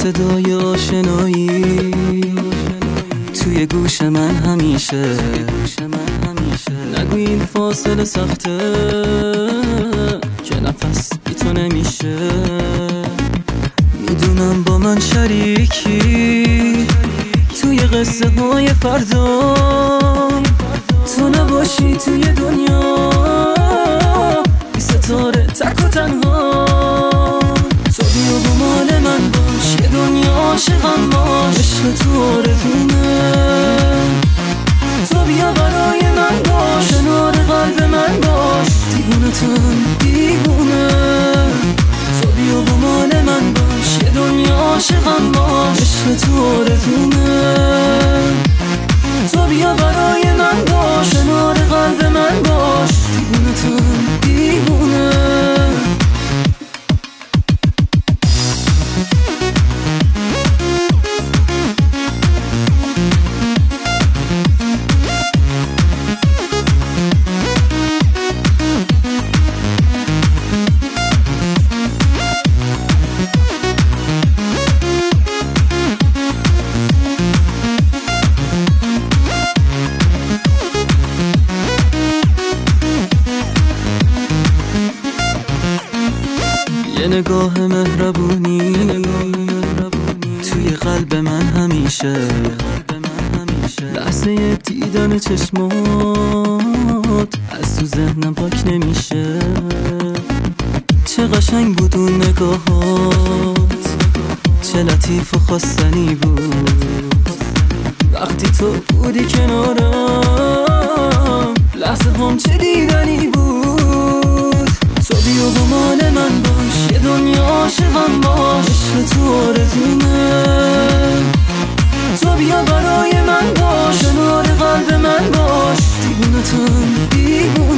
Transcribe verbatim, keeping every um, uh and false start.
صدای آشنایی توی گوش من همیشه. نگو این فاصله سخته که نفس بی تو نمیشه. میدونم با من شریکی توی قصه های فردا، تو نباشی توی دنیا بی ستاره تک و تنها. تو بیا با مال من باش، یه دنیا عاشقم باش، عشق تو آرزومه. تو بیا برای من باش، کنار قلب من باش، دیوونتم دیوونه. تو بیا با مال من باش، یه دنیا عاشقم باش، عشق تو آرزومه. تو بیا برای من باش، کنار قلب من باش، دیوونتم دیوونه. یه نگاه مهربونی توی قلب من همیشه. لحظه دیدن چشمات از تو ذهنم پاک نمیشه. چه قشنگ بود اون نگاهات، چه لطیف و خواستنی بود وقتی تو بودی کنارم. لحظه هم چه دیدنی بود. تو بیا با مال من باش، یه دنیا عاشقم باش، عشق تو آرزومه. تو بیا برای من باش، کنار قلب من باش، دیوونتم دیوونه.